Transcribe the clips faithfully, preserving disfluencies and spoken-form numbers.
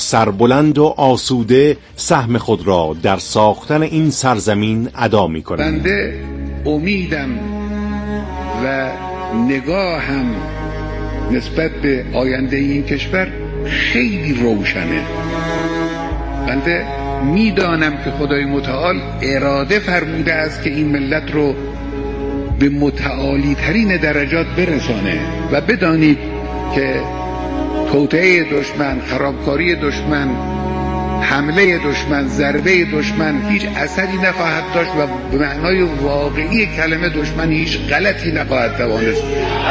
سربلند و آسوده سهم خود را در ساختن این سرزمین ادا می‌کنند. بنده امیدم و نگاهم نسبت به آینده این کشور خیلی روشنه. بنده میدانم که خدای متعال اراده فرموده است که این ملت رو به متعالی ترین درجات برسانه و بدانید که توطئه دشمن، خرابکاری دشمن، حمله دشمن، ضربه دشمن هیچ اثری نخواهد داشت و به معنای واقعی کلمه دشمن هیچ غلطی نخواهد توانست.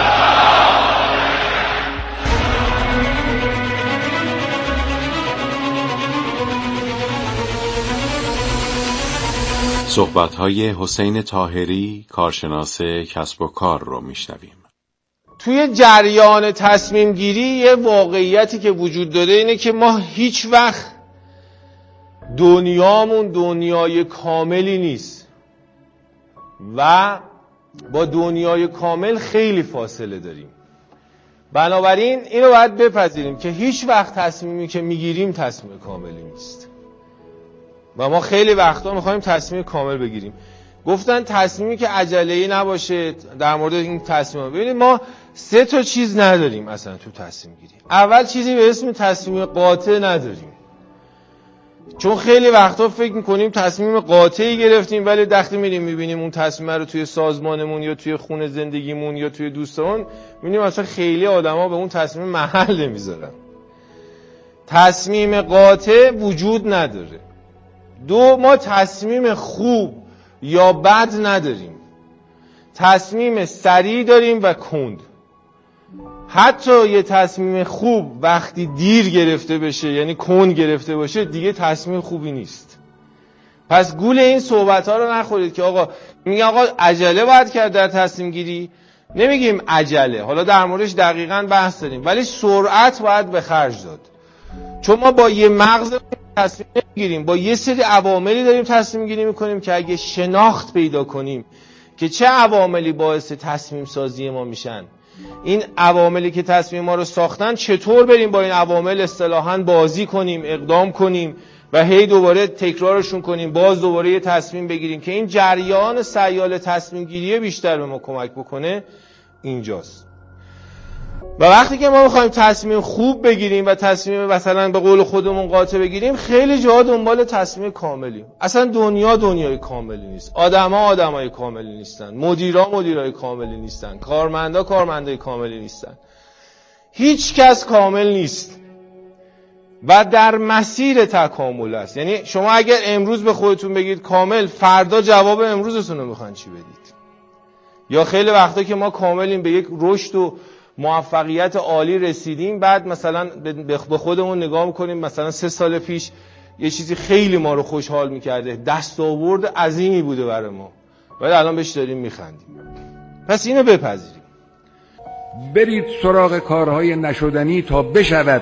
صحبت‌های حسین طاهری، کارشناس کسب و کار رو میشنویم. توی جریان تصمیم گیری یه واقعیتی که وجود داره اینه که ما هیچ وقت دنیامون دنیای کاملی نیست و با دنیای کامل خیلی فاصله داریم. بنابراین اینو باید بپذیریم که هیچ وقت تصمیمی که میگیریم تصمیم کاملی نیست و ما خیلی وقتا میخوایم تصمیم کامل بگیریم. گفتن تصمیمی که عجله‌ای نباشه. در مورد این تصمیم ببینید ما سه تا چیز نداریم اصلا تو تصمیم گیری. اول چیزی به اسم تصمیم قاطع نداریم، چون خیلی وقتا فکر میکنیم تصمیم قاطعی گرفتیم ولی وقتی میریم میبینیم اون تصمیم رو توی سازمانمون یا توی خونه زندگیمون یا توی دوستان میبینیم اصلا خیلی آدما به اون تصمیم محل نمیذارن. تصمیم قاطع وجود نداره. دو، ما تصمیم خوب یا بد نداریم، تصمیم سریع داریم و کند. حتی یه تصمیم خوب وقتی دیر گرفته بشه یعنی کند گرفته باشه دیگه تصمیم خوبی نیست. پس گول این صحبت ها رو نخورید که آقا میگه آقا عجله باید کرد در تصمیم گیری. نمیگیم عجله، حالا در موردش دقیقاً بحث داریم، ولی سرعت باید به خرج داد. چون ما با یه مغز تصمیم نمیگیریم، با یه سری عواملی داریم تصمیم گیری میکنیم که اگه شناخت پیدا کنیم که چه عواملی باعث تصمیم سازی ما میشن، این عواملی که تصمیم ما رو ساختن، چطور بریم با این عوامل اصطلاحاً بازی کنیم، اقدام کنیم و هی دوباره تکرارشون کنیم، باز دوباره یه تصمیم بگیریم که این جریان سیال تصمیم گیری بیشتر به ما کمک بکنه، اینجاست. و وقتی که ما میخوایم تصمیم خوب بگیریم و تصمیم مثلا به قول خودمون قاطع بگیریم، خیلی جاها دنبال تصمیم کاملیم. اصلا دنیا دنیای کاملی نیست، آدما آدمای کاملی نیستن، مدیرا مدیرای کاملی نیستن، کارمندا کارمندای کاملی نیستن، هیچ کس کامل نیست و در مسیر تکامل است. یعنی شما اگر امروز به خودتون بگید کامل، فردا جواب امروزتون رو میخواین چی بدید؟ یا خیلی وقتا که ما کاملیم، به یک رشد و موفقیت عالی رسیدیم، بعد مثلا به خودمون نگاه میکنیم مثلا سه سال پیش یه چیزی خیلی ما رو خوشحال میکرده، دستاورد عظیمی بوده برای ما، ولی الان بهش داریم میخندیم. پس اینو بپذیریم. برید سراغ کارهای نشدنی تا بشود،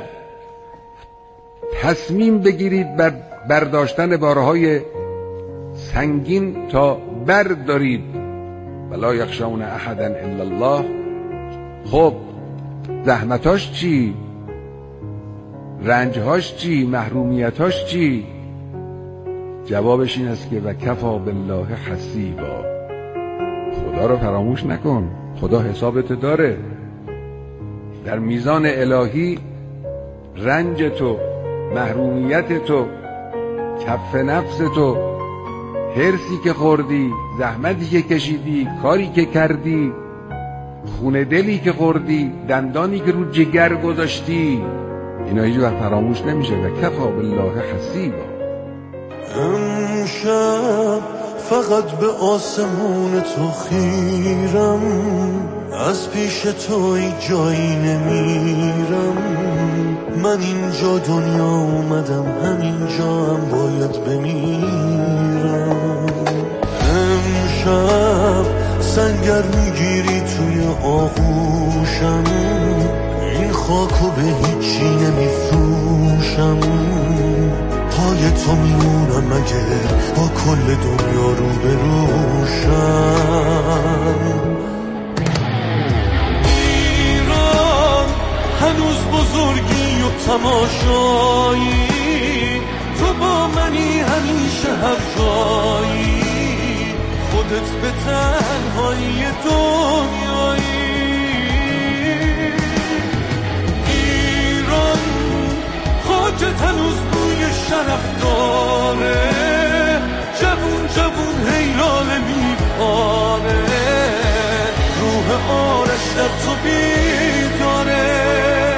تصمیم بگیرید بر برداشتن بارهای سنگین تا بردارید. ولا یخشون احدا الا الله. خب زحمتاش چی؟ رنجهاش چی؟ محرومیتاش چی؟ جوابش این است که و کفا بالله حسیبا. خدا رو فراموش نکن، خدا حسابت داره. در میزان الهی رنج تو، محرومیت تو، کف نفس تو، حرصی که خوردی، زحمتی که کشیدی، کاری که کردی، خونه دلی که خوردی، دندانی که رو جگر گذاشتی، اینا هیچ وقت فراموش نمیشه. و کفا بالله حسیبا. امشب فقط به آسمون تو خیرم، از پیش تو ای جایی نمیرم. من اینجا دنیا اومدم، همینجا هم باید بمیرم. امشب سنگر میگیری توی آغوشم، این خاکو به هیچی نمیفروشم. پای تو میمونم اگر با کل دنیا رو بروشم. ایران هنوز بزرگی و تماشایی، هر جایی، خودت به تنهایی دنیایی. ایران خاکت هنوز بوی شرف داره، جوون جوون هیلاله میپاره، روح آرش در تو بیداره.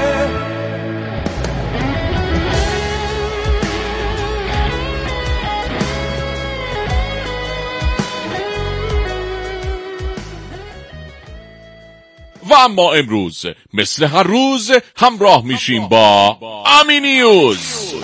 و اما امروز مثل هر روز همراه میشیم با امی نیوز.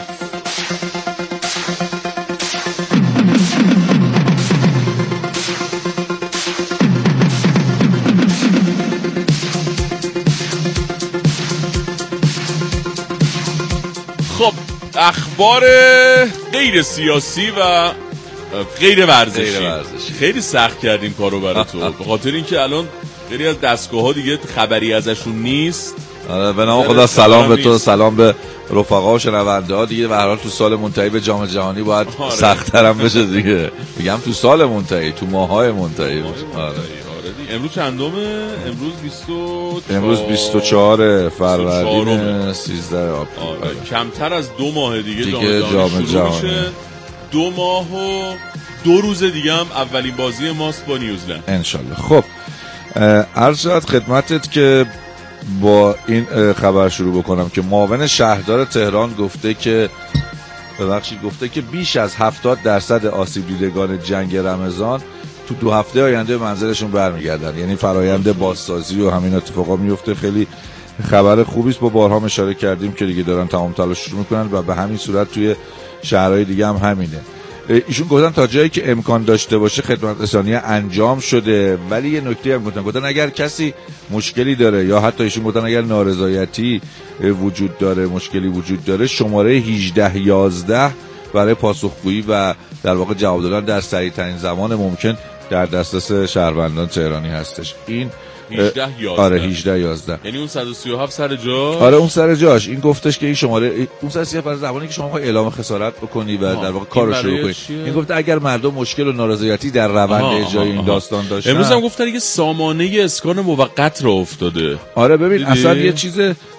خب اخبار غیر سیاسی و غیر ورزشی. خیلی سخت کردیم کارو برای تو به خاطر اینکه الان خیلی از دستگاه‌ها دیگه خبری ازشون نیست. آره به نام خدا سلام به تو، سلام به رفقا و شنونده‌ها. دیگه به هر حال تو سال منتهی به جام جهانی باید آره. سخت‌تر هم بشه دیگه. میگم تو سال منتهی، تو ماهای منتهی. آره. آره. امروز چندمه؟ امروز بیست و چهار امروز بیست و چهار فروردین سیزده آپریل. آره. کمتر از دو ماه دیگه, دیگه جام جهانی میشه. دو ماه و دو روز دیگه هم اولین بازی ماست با نیوزلند انشالله. خب عرض شد خدمتت که با این خبر شروع بکنم که معاون شهردار تهران گفته که ببخشید گفته که بیش از هفتاد درصد آسیب دیدگان جنگ رمضان تو دو هفته آینده منزلشون برمیگردن. یعنی فرایند بازسازی و همین اتفاقا میفته. خیلی خبر خوبی است. با بارها اشاره کردیم که دیگه دارن تمام تلاششون میکنن و به همین صورت توی شهرهای دیگه هم همینه. ایشون گفتن تا جایی که امکان داشته باشه خدمت رسانی انجام شده، ولی یه نکته هم گفتن گفتن اگر کسی مشکلی داره یا حتی ایشون گفتن اگر نارضایتی وجود داره، مشکلی وجود داره، شماره هجده یازده برای پاسخگویی و در واقع جواب دادن در سریع ترین زمان ممکن در دسترس شهروندان تهرانی هستش. این هجده یازده آره هجده یازده یعنی اون صد و سی و هفت سر جاش. آره اون سر جاش. این گفتش که این شماره اون صد و سی و هفت برای زمانی که شما می‌خوای اعلام خسارت بکنی و در واقع کارو شروع کنی. این گفته اگر مردم مشکل و ناراضیتی در روند اجرای این داستان داشتن. امروز هم گفتن یه سامانه اسکان موقت را افتاده. آره ببین دیدی؟ اصلا یه چیز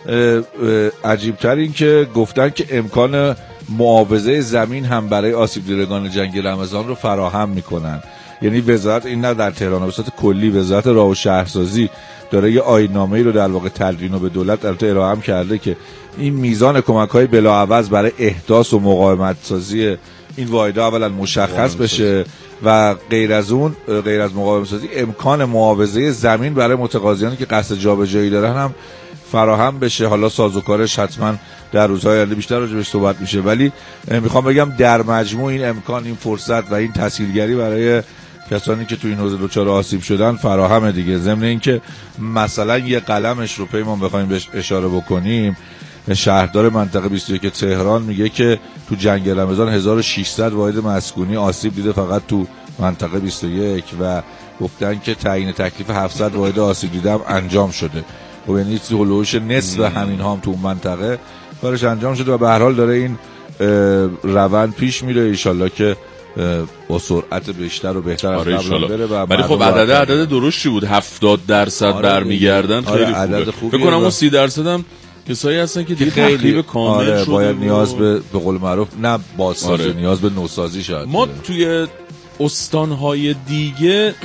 عجیب تر این که گفتن که امکان معاوضه زمین هم برای آسیب دیدگان جنگ رمضان رو فراهم میکنن. یعنی وزارت این نه در تهران، به صورت کلی وزارت راه و شهرسازی داره یه آیین‌نامه‌ای رو در واقع تدوین و به دولت البته ارائه هم کرده که این میزان کمک‌های بلاعوض برای احداث و مقاومت سازی این واحدها اولا مشخص بشه و غیر از اون غیر از مقاومت سازی امکان معاوضه زمین برای متقاضیانی که قصد جابجایی دارن هم فراهم بشه. حالا سازوکارش حتما در روزهای آینده بیشتر راجع بهش صحبت میشه، ولی میخوام بگم در مجموع این امکان، این فرصت و این تسهیلگری برای کسانی که توی این حوزه دچار آسیب شدن فراهمه دیگه. ضمن اینکه مثلا یه قلمش رو پیمان بخوایم بهش اشاره بکنیم، شهردار منطقه بیست و یک تهران میگه که تو جنگ رمضان هزار و ششصد واحد مسکونی آسیب دیده فقط تو منطقه بیست و یک و گفتن که تعیین تکلیف هفتصد واحد آسیب دیده هم انجام شده. و یعنی هولوش نصف همین هم تو منطقه کارش انجام شده و به هر حال داره این روند پیش میره. ان شاءالله که با سرعت بیشتر و بهتر از قبل بره. ولی خب عدد عدد درستی بود. هفتاد درصد آره برمیگردن. خیلی آره عدد خوبه. فکر کنم اون سی درصد هم کسایی هستن که دیگه تخریب کامل آره شده. باید نیاز به به قول معروف نه بازسازی آره. نیاز به نوسازی شد. ما توی استانهای دیگه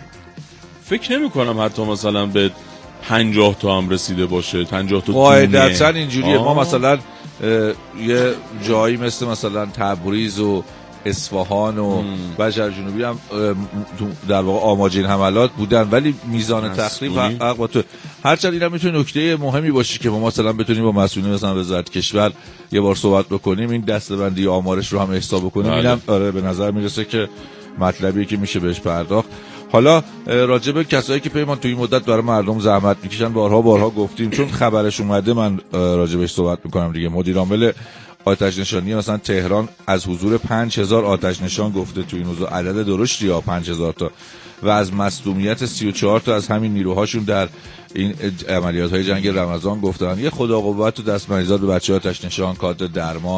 فکر نمی کنم حتی مثلا به پنجاه تا هم رسیده باشه. پنجاه تا قاعدتاً اینجوریه. ما مثلا یه جایی مثل مثلا تبریز و اصفهان و بشر جنوبی هم در واقع آماج این حملات بودن، ولی میزان تخریب حق با تو. هرچند اینم میتونه نکته مهمی باشه که ما مثلا بتونیم با مسئولین مثلا وزارت کشور یه بار صحبت بکنیم، این دسته‌بندی آمارش رو هم حساب بکنیم. اینم آره به نظر میرسه که مطلبیه که میشه بهش پرداخت. حالا راجع به کسایی که پیمان توی این مدت برای مردم زحمت میکشن بارها بارها گفتیم، چون خبرش اومده من راجع بهش صحبت میکنم دیگه. مدیر عامل آتش نشانی مثلا تهران از حضور پنج هزار آتش نشان گفته تو این موضوع. عدد درشتی ها پنج هزار تا و از مصدومیت سی و چهار تا از همین نیروهاشون در این عملیات های جنگ رمضان گفتن. یه خدا قوت تو دست مریضات به بچه‌ها آتش نشان، کادر درمان،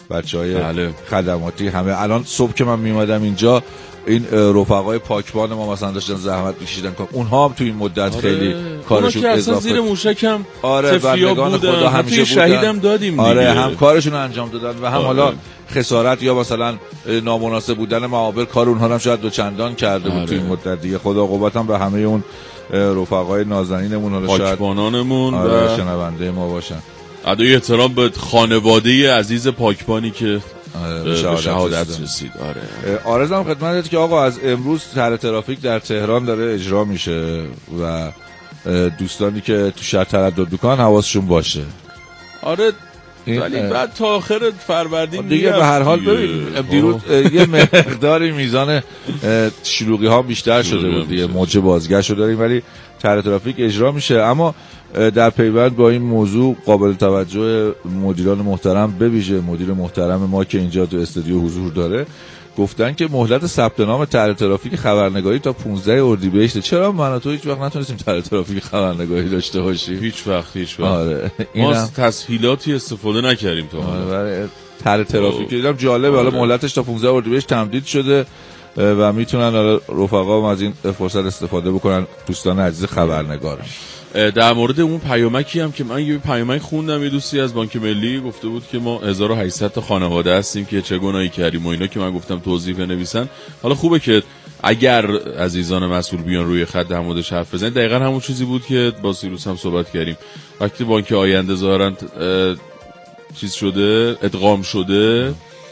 بچهای بله. خدماتی همه. الان صبح که من میومدم اینجا این رفقای پاکبان ما مثلا داشتن زحمت می‌کشیدن، اونها هم تو این مدت آره. خیلی کارشون اضافه زیر موشکم آره بندگان خدا همیشه شهیدم دادیم آره دیگه. هم کارشون رو انجام دادن و هم آره. حالا خسارت یا مثلا نامناسب بودن معابر کار اونها هم شاید دوچندان کرده بود آره. تو این مدت دیگه. خدا عقوبت هم به همه اون رفقای نازنینمون حالا شاید پاکبانانمون آره و شنونده ما باشن. ادای احترام به خانواده عزیز پاکبانی که به شهادت, شهادت رسید. آره. آرزم خدمتت که آقا از امروز طرح ترافیک در تهران داره اجرا میشه و دوستانی که تو شهر تردد میکنن حواسشون باشه. آره ولی بعد تا آخر فروردین دیگه به هر حال ببین دیروز یه مقداری میزان شلوغی ها بیشتر شده بود دیگه، موج بازگشت رو داریم ولی طرح ترافیک اجرا میشه. اما در پیوند با این موضوع قابل توجه مدیران محترم به ویژه مدیر محترم ما که اینجا تو استودیو حضور داره گفتن که مهلت ثبت نام طرح ترافیک خبرنگاری تا پانزده اردیبهشت. چرا من تو هیچ وقت نتونستیم طرح ترافیک خبرنگاری داشته باشیم؟ هیچ وقت هیچ وقت آره. ما از تسهیلاتی استفاده نکردیم تا حالا. آره طرح ترافیک دیدم جالب. حالا آره. مهلتش تا پانزده اردیبهشت تمدید شده و میتونن رفقا هم از این فرصت استفاده بکنن دوستان عزیز خبرنگار. در مورد اون پیامکی هم که من یه پیامک خوندم، یه دوستی از بانک ملی گفته بود که ما هزار و هشتصد تا خانواده هستیم که چه گناهی کردیم و اینا که من گفتم توضیح بنویسن. حالا خوبه که اگر عزیزان مسئول بیان روی خط در موردش حرف بزنن. دقیقاً همون چیزی بود که با سیروس هم صحبت کردیم. وقتی بانک آینده ظاهرا چیز شده ادغام شده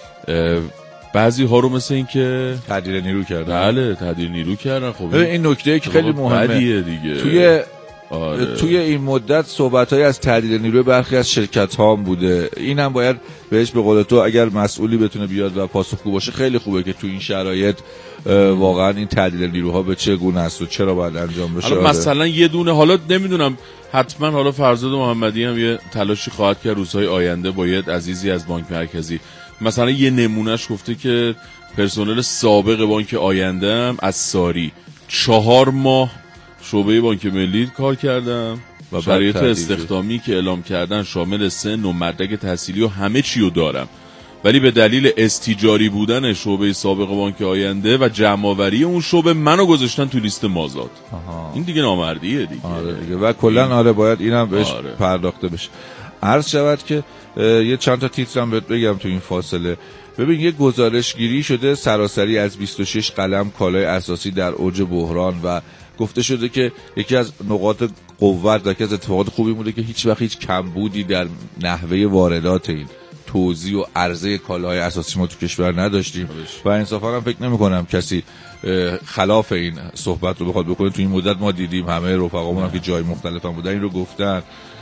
بعضی ها رو مثل این که تعدیل نیرو کردن. بله تعدیل نیرو کردن. خب این نکته که خیلی مهمه دیگه. توی آره. توی این مدت صحبت‌های از تعدیل نیروی برخی از شرکت‌ها هم بوده. اینم باید بهش به قول تو اگر مسئولی بتونه بیاد و پاسخگو باشه خیلی خوبه که تو این شرایط واقعا این تعدیل نیروها به چه گونه است و چرا باید انجام بشه. حالا مثلا یه دونه حالا نمیدونم حتما حالا فرزاد محمدی هم یه تلاشی خواهد کرد روزهای آینده باید عزیزی از بانک مرکزی مثلا یه نمونهش گفته که پرسنل سابق بانک آینده هم از ساری چهار ماه شعبه بانک ملی کار کردم و شرایط استخدامی که اعلام کردن شامل سن و مدرک تحصیلی و همه چی رو دارم، ولی به دلیل استیجاری بودن شعبه سابق بانک آینده و جمع‌آوری اون شعبه منو گذاشتن تو لیست مازاد. آها. این دیگه نامردیه دیگه. آره دیگه و کلا آره باید اینم بهش آره. پرداخته بشه. عرض شود که یه چند تا تیترم بهت بگم تو این فاصله. ببین یه گزارشگیری شده سراسری از بیست و شش قلم کالای اساسی در اوج بحران و گفته شده که یکی از نقاط قوت و یکی از اتفاقات خوبی بوده که هیچ وقت هیچ کمبودی در نحوه واردات این توزیع و عرضه کالاهای اساسی ما تو کشور نداشتیم و انصافا هم فکر نمی کنم کسی خلاف این صحبت رو بخواد بکنه. تو این مدت ما دیدیم همه رفقامون هم که جای مختلف هم بودن این رو گفتن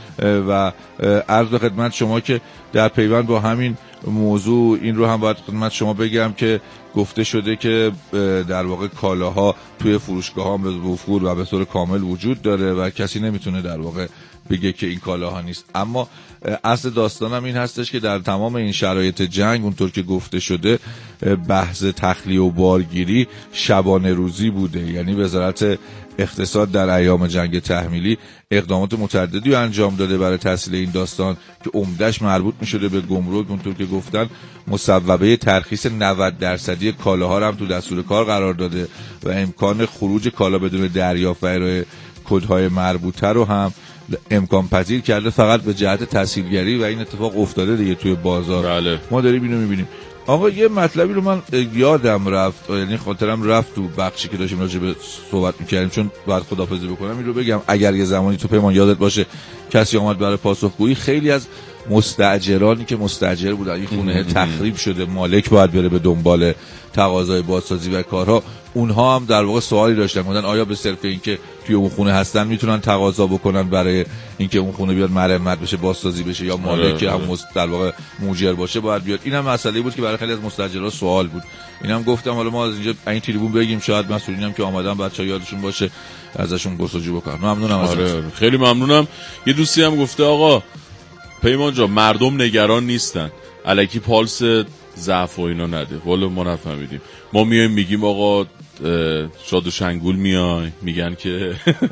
و عرض به خدمت شما که در پیوند با همین موضوع این رو هم باید خدمت شما بگم که گفته شده که در واقع کالاها توی فروشگاه ها به وفور و به طور کامل وجود داره و کسی نمیتونه در واقع بگه که این کالاها نیست. اما اصل داستانم این هستش که در تمام این شرایط جنگ اونطور که گفته شده بحث تخلیه و بارگیری شبانه روزی بوده، یعنی وزارت اقتصاد در ایام جنگ تحمیلی اقدامات متعددی رو انجام داده برای تسهیل این داستان که عمدش مربوط می‌شده به گمرک. اونطور که گفتن مصوبه ترخیص نود درصدی کالاها رو هم تو دستور کار قرار داده و امکان خروج کالا بدون دریافت و ارائه کدهای مربوطه رو هم امکان پذیر کرده فقط به جهت تسهیلگری و این اتفاق افتاده دیگه توی بازار. بله. ما داریم اینو می‌بینیم. آقا یه مطلبی رو من یادم رفت، یعنی خاطرم رفت تو بخشی که داشتیم راجع به صحبت می‌کردیم چون بعد خداحافظی بکنم این رو بگم اگر یه زمانی تو پیمان یادت باشه کسی اومد برای پاسخگویی خیلی از مستاجرانی که مستاجر بودن این خونه تخریب شده مالک باید بره به دنبال تقاضای بازسازی و کارها، اونها هم در واقع سوالی داشتن گفتن آیا به صرف اینکه توی اون خونه هستن میتونن تقاضا بکنن برای اینکه اون خونه بیاد مرمت بشه بازسازی بشه یا مالک هم در واقع موجر باشه باید بیاد. اینم مسئله بود که برای خیلی از مستاجرها سوال بود. اینم گفتم حالا ما از اینجا این تریبون بگیم شاید مسئولینم که اومدن بچه‌ها یادشون باشه ازشون پرسجو بکنن. ممنونم ازت. آره خیلی ممنونم. یه دوستی هم گفته آقا پیمان جان مردم نگران نیستن الکی پالس ضعف و اینا نده. والا ما نفهمیدیم. ما میایم میگیم آقا شاد و شنگول میای میگن که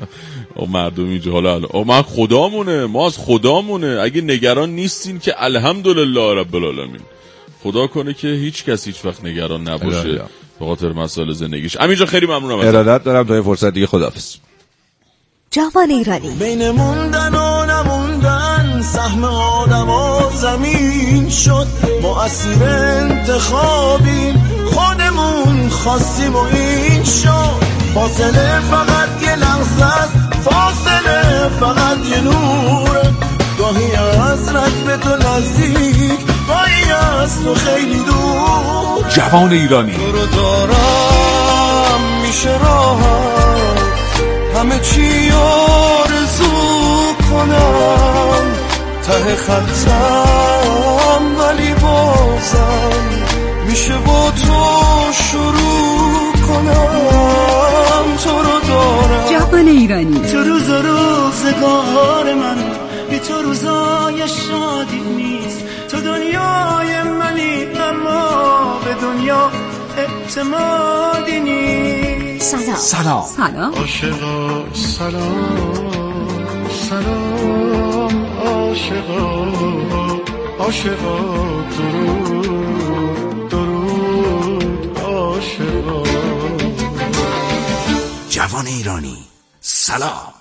مردم اینجا حالا حالا ما خدامونه ما از خدامونه اگه نگران نیستین که الحمدلله رب العالمین خدا کنه که هیچ کس هیچ وقت نگران نباشه به خاطر مسائل زندگیش. همینجا خیلی ممنونم ازت. ارادت دارم تا یه فرصت دیگه. خداحافظ. جوان ایرانی. بین موندن و نموندن سهم آدم و زمین شد، ما اسیر انتخابیم خودمون خواستیم و این شد. فاصله فقط یه لحظه است، فاصله فقط یه نوره، گاهی از رنگ تو نزدیک، گاهی از تو خیلی دور. جوان ایرانی. تو رو دارم میشه راحت همه چی آرزو کنم، ته خطم ولی بازم میشه با تو شروع کنم. تو رو دارم جوان ایرانی. تو روز روزگار من بی تو روزای شادی نیست، تو دنیای منی اما به دنیا اعتمادی نیست. سلام سلام سلام عاشقا سلام سلام عاشقا عاشقا درود درود عاشقا. جوان ایرانی سلام.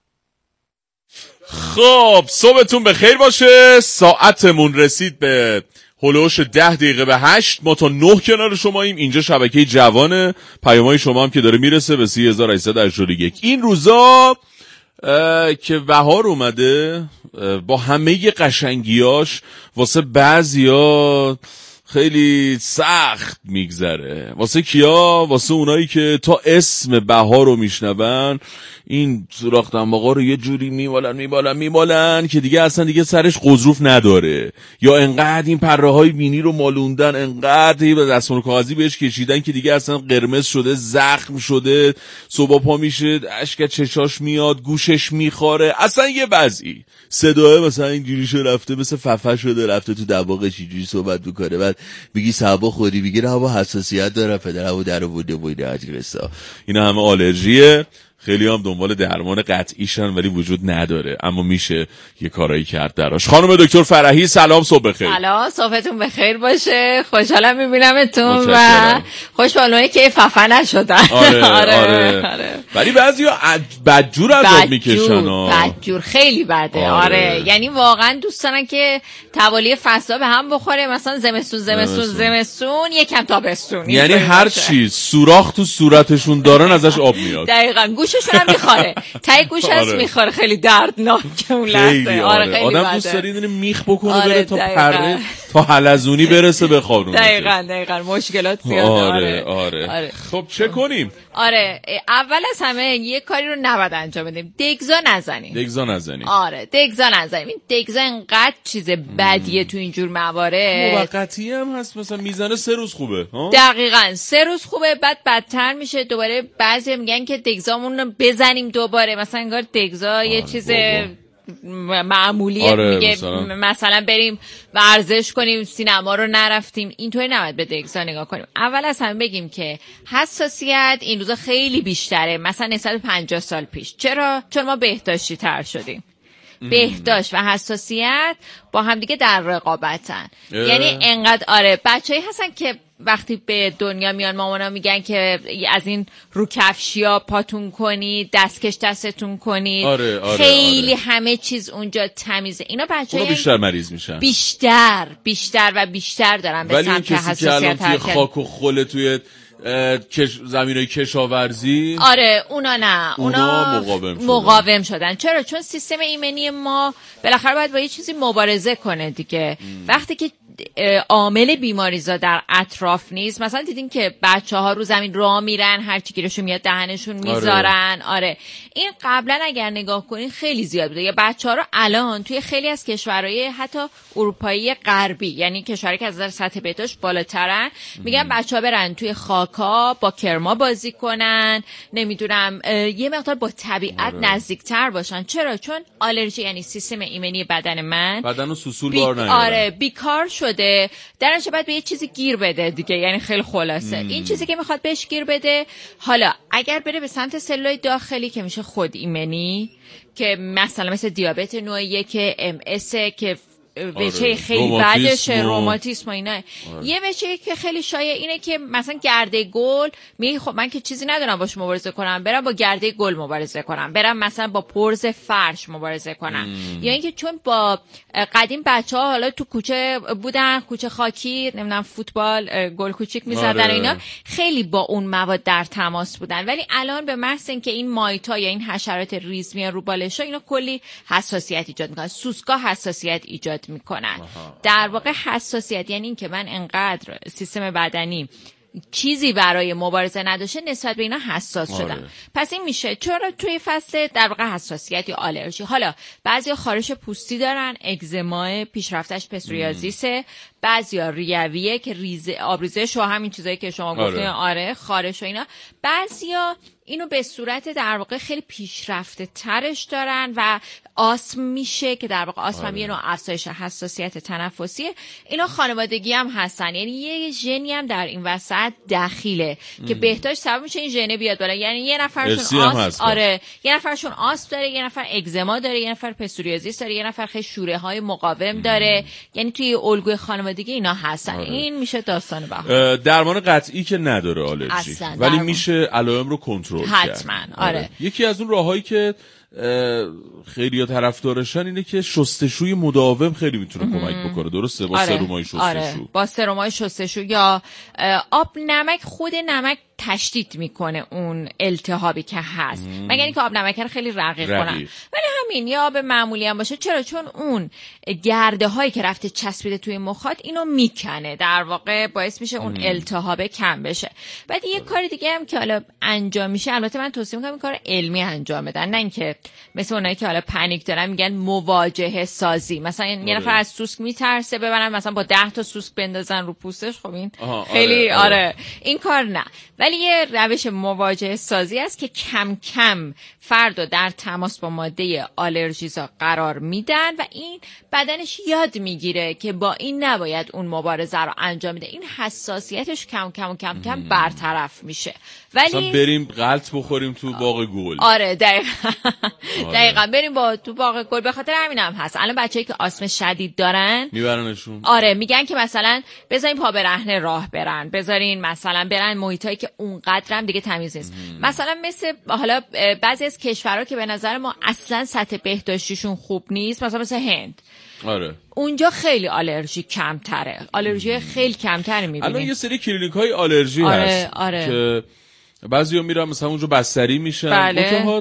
خب صبحتون بخیر باشه. ساعتمون رسید به هلوش ده دقیقه به هشت. ما تا نه کنار شماییم. اینجا شبکه جوانه. پیامای شما هم که داره میرسه به سی هزار و هشتصد و هشتاد و یک. این روزا که بهار اومده با همه قشنگیاش واسه بعضیا خیلی سخت میگذره. واسه کیا؟ واسه اونایی که تا اسم بهار رو میشنون این سوراخ دنباغا رو یه جوری میمالن میمالن میمالن که دیگه اصلا دیگه سرش قضروف نداره، یا انقدر این پره های بینی رو مالوندن، انقدر به دستمال کاغذی بهش کشیدن که دیگه اصلا قرمز شده، زخم شده، صبح پا میشه اشک چشاش میاد، گوشش میخاره، اصلا یه وضعی. صداه مثلا اینجوری شده رفته مثل ففه شده رفته تو دماغش اینجوری صحبت میکنه. بعد میگی هوا خوری، میگه هوا حساسیت داره، پدر هوا در آورده بود اجرسا. اینا همه آلرژیه. خیلی هم دنبال درمان قطعیشن ولی وجود نداره، اما میشه یه کارایی کرد دراش. خانم دکتر فرحی سلام، صبح بخیر. سلام، صبحتون بخیر باشه. خوشحالم میبینمتون و خوشحالم که ففه نشدن. آره آره, آره. آره. ولی بعضیا بدجور عذاب میکشن. بدجور خیلی بده. آره. آره یعنی واقعا دوست دارن که توالی فصلا به هم بخوره، مثلا زمستون زمستون زمستون یکم تابستون، یعنی هر چی سوراخ تو صورتشون دارن ازش آب میاد. دقیقاً گوششون هم میخوره، تای گوش هست آره. میخوره، خیلی دردناک اون لحظه. آره خیلی آدم بده. دوست داره اینو میخ بکنه آره بره تا پره تا حلزونی برسه بخوابونه. دقیقاً دقیقاً مشکلات زیاده. آره آره, آره. خب چه کنیم؟ آره اول از همه یه کاری رو نباید انجام بدیم، دگزا نزنیم. دگزا نزنیم. آره دگزا نزنیم. این دگزا انقدر چیز بدیه تو اینجور موارد. موقتی هم هست، مثلا میزنه سه روز خوبه. دقیقاً سه روز خوبه، بعد بدتر میشه. دوباره بعضی میگن که دگزامون رو بزنیم دوباره، مثلا انگار دگزا یه چیز معمولیه. آره میگه مثلا. مثلا بریم ورزش کنیم، سینما رو نرفتیم. اینطوری نباید به دگزا نگاه کنیم. اول از همه بگیم که حساسیت این روزا خیلی بیشتره مثلا نسبت پنجاه سال پیش. چرا؟ چون ما بهداشتی تر شدیم. بهداشت و حساسیت با هم دیگه در رقابتن. یعنی انقدر آره بچه‌ای هستن که وقتی به دنیا میان مامانا میگن که از این روکفشیا پاتون کنید، دستکش دستتون کنید. آره، آره، خیلی آره. همه چیز اونجا تمیزه. اینا بچه‌ها بیشتر مریض میشن. بیشتر بیشتر و بیشتر دارن به سمت حساسیت حرکت. توی خاک و خله توی کش... زمینای کشاورزی آره اونا نه اونا, اونا مقاوم شدن. مقاوم شدن. چرا؟ چون سیستم ایمنی ما بالاخره باید با یه چیزی مبارزه کنه دیگه. ام. وقتی که عامل بیماریزا در اطراف نیست، مثلا دیدین که بچه ها رو زمین راه میرن، هر چی گیرشون میاد دهنشون میذارن. آره. آره این قبلا اگر نگاه کنین خیلی زیاد بوده. یا بچه ها رو الان توی خیلی از کشورهای حتی اروپایی غربی، یعنی کشورهایی که از نظر سطح بهداشت بالاترن، میگن بچه ها برن توی خاکا با کرما بازی کنن، نمیدونم یه مقدار با طبیعت آره. نزدیکتر باشن. چرا؟ چون آلرژی یعنی سیستم ایمنی بدن من بدن و سوسول بی... بار نیاره. آره بیکار شده، درنش باید به یه چیزی گیر بده دیگه. یعنی خیلی خلاصه ام. این چیزی که میخواد بهش گیر بده، حالا اگر بره به سمت سلولای داخلی که میشه خود ایمنی، که مثلا مثل دیابت نوع یک، ام اس که وجه خیلی بدشه، روماتیسم و اینا. آره. یه وجه که خیلی شایع اینه که مثلا گرده گل می خب من که چیزی ندارم باش مبارزه کنم، برم با گرده گل مبارزه کنم، برم مثلا با پرز فرش مبارزه کنم. یا اینکه چون با قدیم بچه‌ها حالا تو کوچه بودن، کوچه خاکی، نمیدونم فوتبال گل کوچیک می‌زدن. آره. اینا خیلی با اون مواد در تماس بودن، ولی الان به محض اینکه این مایتا یا این حشرات ریز میان رو بالشا، اینا کلی حساسیت ایجاد میکنن، سوسکا حساسیت ایجاد میکنن. در واقع حساسیت یعنی این که من انقدر سیستم بدنی چیزی برای مبارزه نداشته نسبت به اینا حساس شدم. آره. پس این میشه چرا توی فصل در واقع حساسیت یا آلرژی. حالا بعضیا خارش پوستی دارن، اگزما پیشرفتش پسوریازیسه، بعضیا ریویه که ریزه آبریزش و همین چیزایی که شما گفتین. آره. آره خارش و اینا. بعضیا اینو به صورت در واقع خیلی پیشرفته ترش دارن و آسم میشه که در واقع آسم هم یه نوع افزایش حساسیت تنفسیه. اینا خانوادگی هم هستن، یعنی یه ژنی هم در این وسط دخیله که بهداشت سبب میشه این ژن بیاد بالا. یعنی یه نفرشون آسم، آره یه نفرشون آسم داره، یه نفر اگزما داره، یه نفر پسوریازیس داره، یه نفر خیلی شوره های مقاوم داره. یعنی توی الگوی خانوادگی اینا هستن. آره. این میشه داستان بهار. درمان قطعی که نداره آلرژی، ولی درمان. میشه علائم رو کنترل حتما. آره. آره. یکی از اون راههایی که خیلی ها طرفدارشن اینه که شستشوی مداوم خیلی میتونه کمک بکنه. درسته؟ با آره. سرمای شستشو. آره. با سرمای شستشو یا آب نمک. خود نمک تشدید میکنه اون التهابی که هست، مگر اینکه آب نمک رو خیلی رقیق کنن. ولی همین یا آب معمولی هم باشه. چرا؟ چون اون گرده هایی که رفته چسبیده توی مخاط اینو میکنه، در واقع باعث میشه اون التهاب کم بشه. بعد یه کار دیگه هم که حالا انجام میشه، البته من توصیه میکنم این کار علمی انجام بدن، نه اینکه مثل اونایی که حالا پنیک دارن میگن مواجهه سازی. مثلا یه نفر از سوسک میترسه، ببرن مثلا با ده تا سوسک بندازن رو پوستش. خب این خیلی آره, آره. آره این کار نه. ولی یه روش مواجهه سازی است که کم کم فردو در تماس با ماده آلرژیزا قرار میدن و این بدنش یاد میگیره که با این نباید اون مبارزه رو انجام میده. این حساسیتش کم کم و کم کم برطرف میشه. ولی مثلا بریم غلط بخوریم تو باغ گل. آره دقیقاً. آره. دقیقاً بریم با تو باغ گل. به خاطر همینم هم هست الان بچه‌ای که آسم شدید دارن میبرنشون. آره میگن که مثلا بذارین پا برهنه راه برن، بذارین مثلا برن محیطایی که اونقدرم دیگه تمیز نیست. مثلا مثل حالا بعضی از کشورها که به نظر ما اصلا سطح بهداشتیشون خوب نیست، مثلا مثل هند. آره. اونجا خیلی آلرژی کمتره، آلرژی خیلی کمتری میبینیم. الان یه سری کلینیک‌های آلرژی آره، هست آره. که بعضیا میرن مثلا اونجا بستری میشن. بله.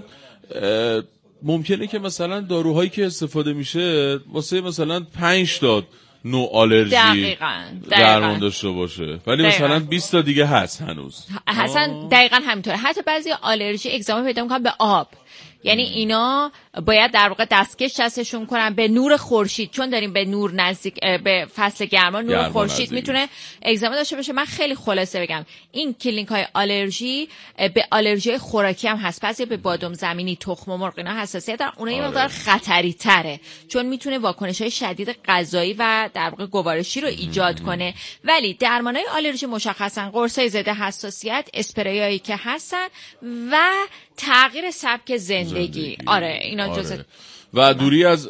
ممکنه که مثلا داروهایی که استفاده میشه واسه مثلا پنج تا نوع آلرژی دقیقاً درمان داشته باشه، ولی دقیقاً. مثلا بیست تا دیگه هست هنوز. اصلا دقیقاً همینطوره. حتی بعضی آلرژی اگزما پیدا میکنن به آب. یعنی اینا باید در واقع دستکش دستشون کنن به نور خورشید، چون داریم به نور نزدیک، به فصل گرما نور خورشید میتونه اگزما داشته باشه. من خیلی خلاصه بگم این کلینیک های آلرژی به آلرژی خوراکی هم هست. بعضی به بادام زمینی، تخم مرغ اینا حساسیت دارن، اونها یه مقدار خطری تره چون میتونه واکنش های شدید غذایی و در واقع گوارشی رو ایجاد کنه. ولی درمان های آلرژی مشخصا قرصای ضد حساسیت، اسپریایی که هستن و تغییر سبک زندگی. زندگی. آره اینا آره. جزء و دوری از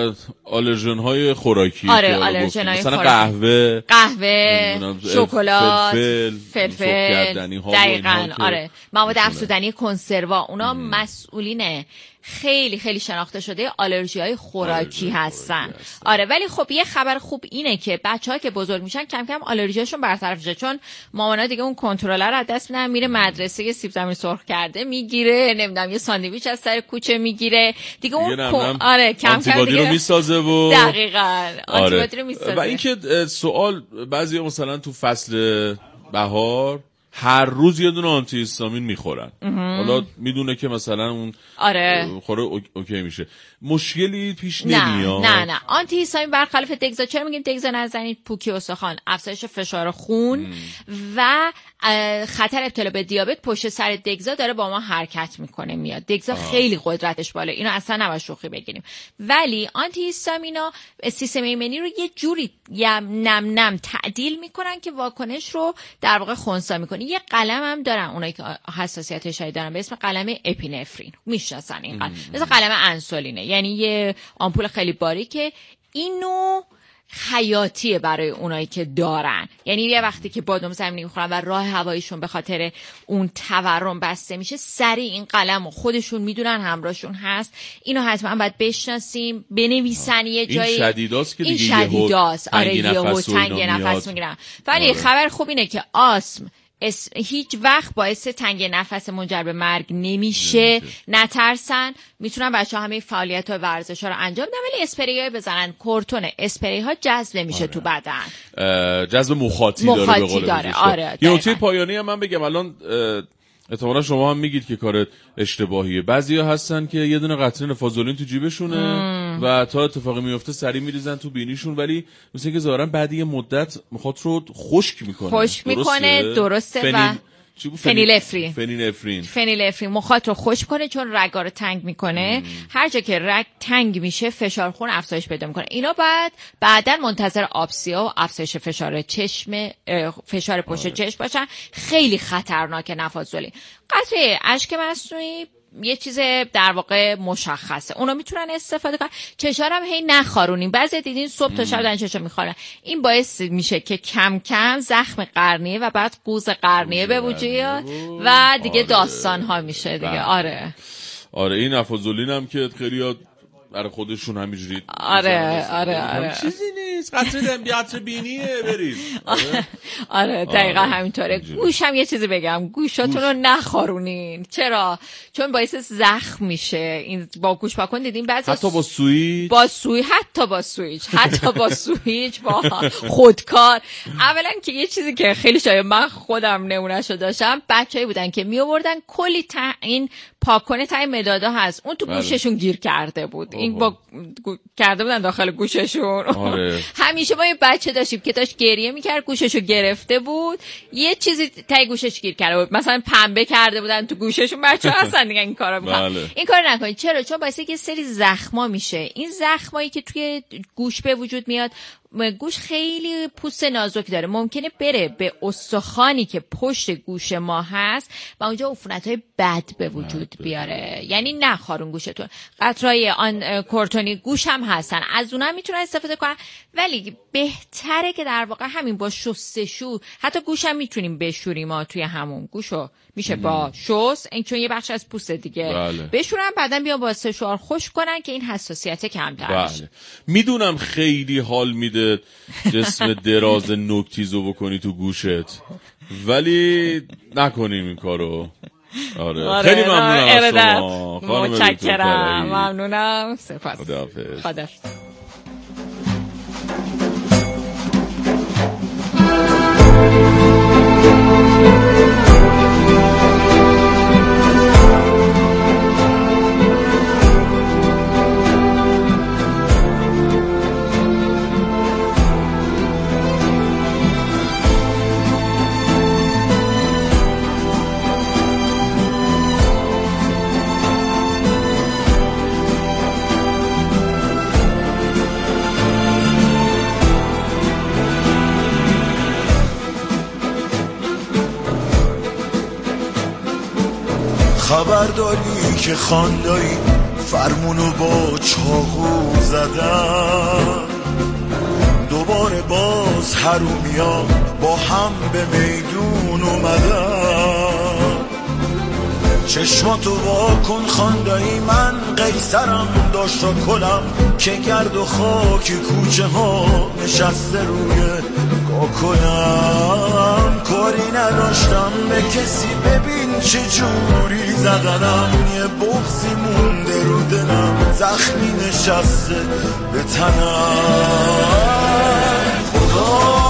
آلرژن های خوراکی. آره آلرژن های مثلا قهوه قهوه شکلات، فلفل فلفل دقیقاً. آره مواد افزودنی کنسروا، اونا ام. مسئولین خیلی خیلی شناخته شده آلرژی های خوراکی هستن. آره ولی خب یه خبر خوب اینه که بچه‌ها که بزرگ میشن کم کم آلرژیاشون برطرف میشه، چون مامانا دیگه اون کنترلر رو از دست میدن، میره مدرسه یه سیب زمینی سرخ کرده میگیره، نمیدونم یه ساندویچ از سر کوچه میگیره دیگه، اون کن... آره کم کم دیگه رو میسازه و دقیقاً آنتیبادی رو میسازه. و اینکه سوال بعضی مثلا تو فصل بهار هر روز یه دونه آنتی هیستامین میخورن، حالا میدونه که مثلا اون آره خوره اوکی میشه، مشکلی پیش نه نمیاد. نه نه آنتی هیستامین برخلاف دگزا، چرا میگیم دگزا نزنید؟ پوکی استخوان، افزایش فشار خون ام. و خطر ابتلا به دیابت پشت سر دگزا داره با ما حرکت میکنه میاد. دگزا آه. خیلی قدرتش بالا، اینو اصلا نباید شوخی بگیریم. ولی آنتی هیستامینا سیستم ایمنی رو یه جوری نم نم تعدیل میکنن که واکنش رو در واقع خنثی میکنه. یه قلم هم دارن اونایی که حساسیت شدید دارن به اسم قلم اپینفرین، میشناسن این قلم، مثل قلم انسولینه، یعنی یه آمپول خیلی باریکه. اینو حیاتیه برای اونایی که دارن. یعنی یه وقتی که بادام زمینی میخورن و راه هواییشون به خاطر اون تورم بسته میشه، سریع این قلمو خودشون میدونن همراهشون هست، اینو حتما باید بشناسیم، بنویسن یه جایی. این شدیداست که این دیگه شدیداست. آره یهو تنگ نفس میگیرن. ولی آره. خبر خوب اینه که آسم اس... هیچ وقت باعث تنگ نفس منجر به مرگ نمیشه. نترسن، میتونن بچه ها همه فعالیت و ورزش ها رو انجام بدن، ولی اسپری های بزنن. کورتون اسپری ها جذب نمیشه آره. تو بدن، جذب مخاطی داره به قول داره. آره یه نکته پایانی هم من بگم، الان احتمالا شما هم میگید که کار اشتباهیه. بعضیا هستن که یه دونه قطره نفازولین تو جیبشونه ام. و تا اتفاقی میفته سری میریزن تو بینیشون، ولی مثل که ظاهرا بعد یه مدت مخاط رو خشک میکنه. خشک میکنه، درسته. فنیل... و فنیلفرین فنیلفرین فنیلفرین مخاط رو خشک کنه، چون رگا رو تنگ میکنه. هر جا که رگ تنگ میشه فشار خون افزایش پیدا میکنه. اینا بعد بعداً منتظر آبسیا و افزایش فشار چشم، فشار پشت چشم باشن. خیلی خطرناکه نفازولین. قطره اشک مصنوعی یه چیز در واقع مشخصه، اونا میتونن استفاده کنن. چشارم هی نخارونیم. بعضی دیدین صبح تا شب دارن چشا میخارن، این باعث میشه که کم کم زخم قرنیه و بعد قوز قرنیه به وجود بیاد و دیگه آره. داستان ها میشه دیگه. آره آره این نفازولین هم که خیلی برای خودشون همینجوری آره آره آره چیزی نیست، قطره دم بیاتر بینیه بریز. آره آره دقیقاً همینطوره. گوش هم یه چیزی بگم، گوشاتون رو نخارونین. چرا؟ چون باعث زخم میشه. این با گوش پاکن دیدین بعضی حتی با سویچ با سوی حتی با سویچ حتی با سویچ با خودکار. اولا که یه چیزی که خیلی شاید من خودم نمونهشو داشتم، بچه‌ای بودن که میآوردن کلی تا این پاکن تای مدادا هست، اون تو گوششون گیر کرده بود. این با گو... کرده بودن داخل گوششون. آره. همیشه ما یه بچه داشتیم که داشت گریه میکرد، گوششو گرفته بود، یه چیزی تای گوشش گیر کرده بود، مثلا پنبه کرده بودن تو گوششون. بچه‌ها هستن دیگه این کارو میکنن. بله. این کارو نکنید. چرا؟ چون باعث یه سری زخما میشه. این زخمایی که توی گوش به وجود میاد، گوش خیلی پوست نازک داره، ممکنه بره به استخوانی که پشت گوش ما هست و اونجا عفونت‌های بد به وجود بیاره. یعنی نخارون گوشتون. قطرهای آن کورتونی گوش هم هستن، از اونها میتونن استفاده کنن، ولی بهتره که در واقع همین با شستشو، حتی گوش هم میتونیم بشوریم. ما توی همون گوشو میشه با شست، این چون یه بخش از پوست دیگه بله. بشورن، بعدن بیان با سشوار خشک کنن که این حساسیت کمتر بشه. بله. میدونم خیلی حال میده جسم دراز نوکتیزو بکنی تو گوشت، ولی نکنیم این کارو. آره. آره. خیلی ممنونم از شما. متشکرم. ممنونم. سپاس. خداحافظ. خداحافظ. خبر داری که خاندایی فرمونو با چاقو زدن، دوباره باز حرومیا با هم به میدون اومدن. چشماتو واکن خاندایی، من قیصرم داشت و کلم که گرد و خاک کوچه ها نشسته روی کاکلم. کاری نداشتم به کسی، ببین چه جوری زدنم. یه بغضی مونده رو دلم، زخمی نشسته به تنم. خدا